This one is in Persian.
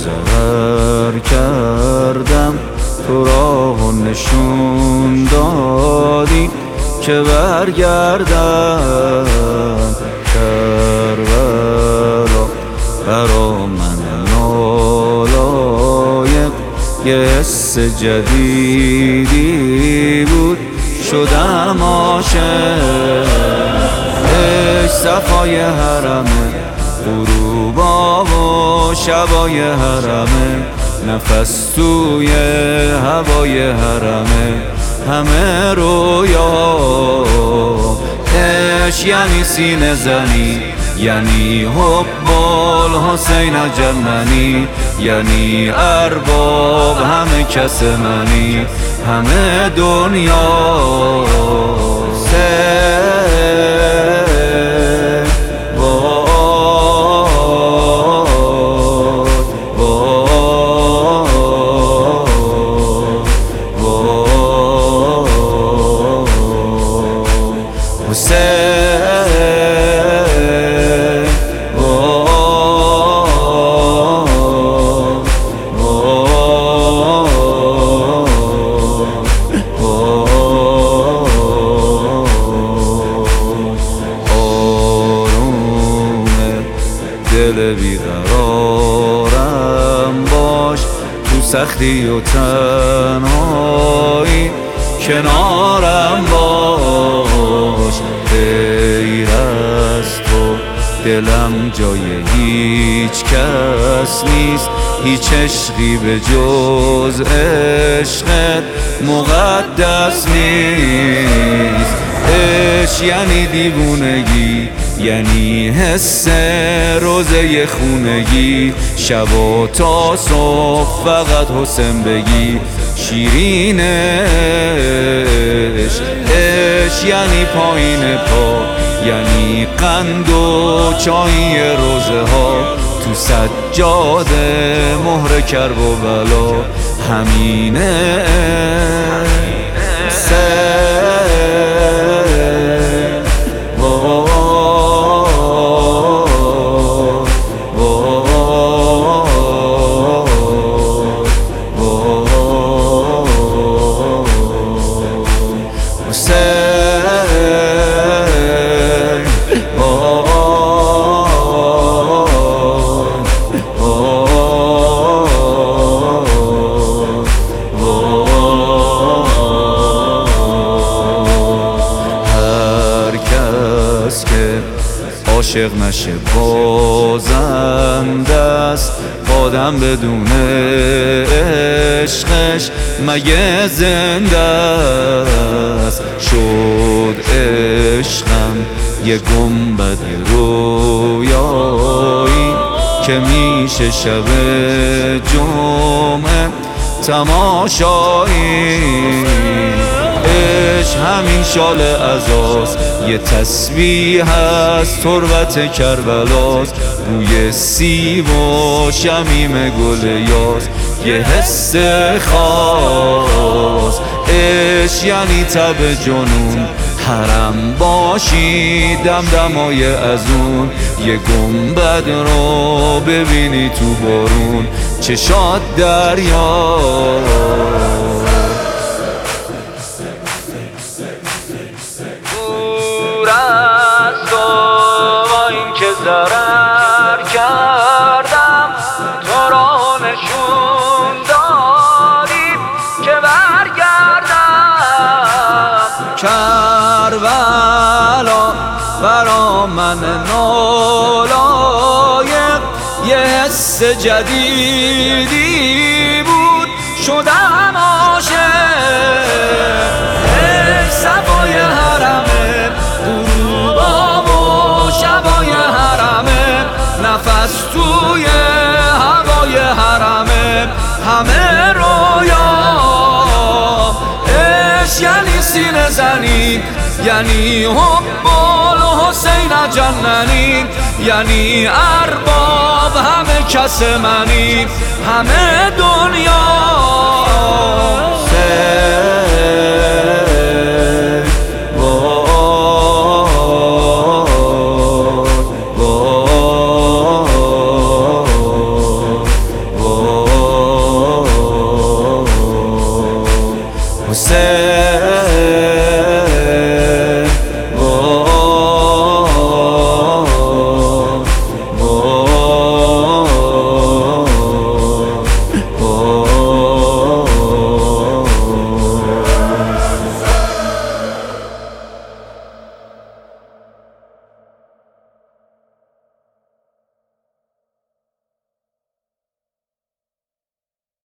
سفر کردم تو راه و نشون دادی که برگردم کربلا برا من نالایق یه حس جدیدی بود شدم عاشق ای صفای حرمه غروبا و شبای حرمه نفس توی هوای حرمه همه رویا عشق یعنی سینه زنی یعنی حب الحسین جننی یعنی ارباب همه کس منی همه دنیا دل بیقرارم باش تو سختی و تنهایی کنارم باش غیر از تو دلم جای هیچ کس نیست هیچ عشقی به جز عشقت مقدس نیست عشق یعنی دیوونگی یعنی حس روزه خونگی شب تا صبح فقط حسین بگی شیرین عشق عشق یعنی پایین پا یعنی قند و چای روزه ها تو سجاده مهر کرب و بلا همینه عاشق نشه بازنده است آدم بدون عشقش مگه زنده است شد عشقم یه گنبد رویایی که میشه شب جمعه تماشایی عشق همین شال عزاست یه تسبیح از تربت کربلاست بوی سیب و شمیم گل یاس یه حس خاص عشق یعنی تب جنون حرم باشی دمدمای ازون یه گنبد رو ببینی تو بارون چشات دریا ضرر کردم تو را نشون دادی که برگردم کربلا برا من نالایق یه حس جدیدی بود شدم عاشق ای صفای حرمه غروبا و شبای حرمه نفس توی هوای حرمه همه رویا عشق یعنی سینه زنی یعنی حب الحسین جننی یعنی ارباب همه کس منی همه دنیا حسین